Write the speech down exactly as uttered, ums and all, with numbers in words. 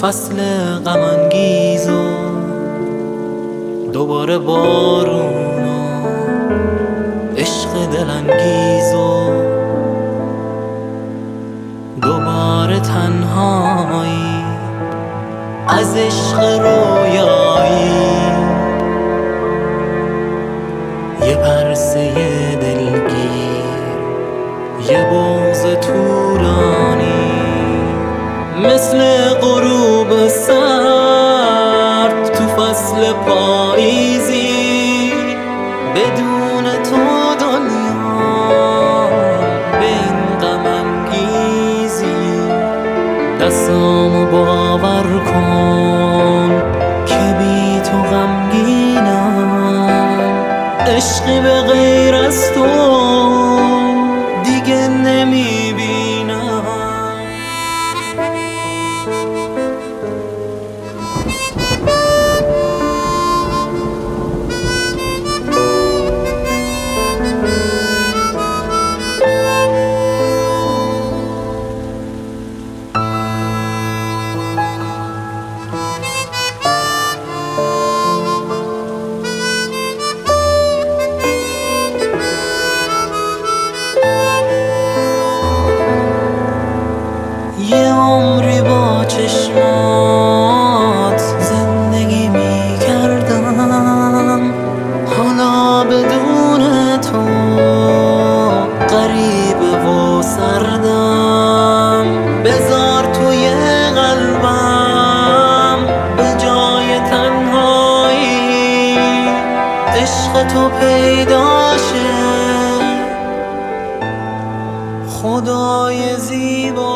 فصل غم انگیز و دوباره بارون و عشق دلانگیز و دوباره تنهایی از عشق رویایی، یه پرسه دلگیر، یه بغض طولانی، مثل غروب سرد تو فصل پاییزی. بدون تو دنیا به این غم انگیزی. دستامو باور کن که بی تو غمگینم، عشقی به غیر از تو دیگه نمیبینم. یه عمری با چشمات زندگی می کردم، حالا بدون تو غریبه و سردم. بذار توی قلبم به جای تنهایی عشق تو پیدا شه، خدای زیبا.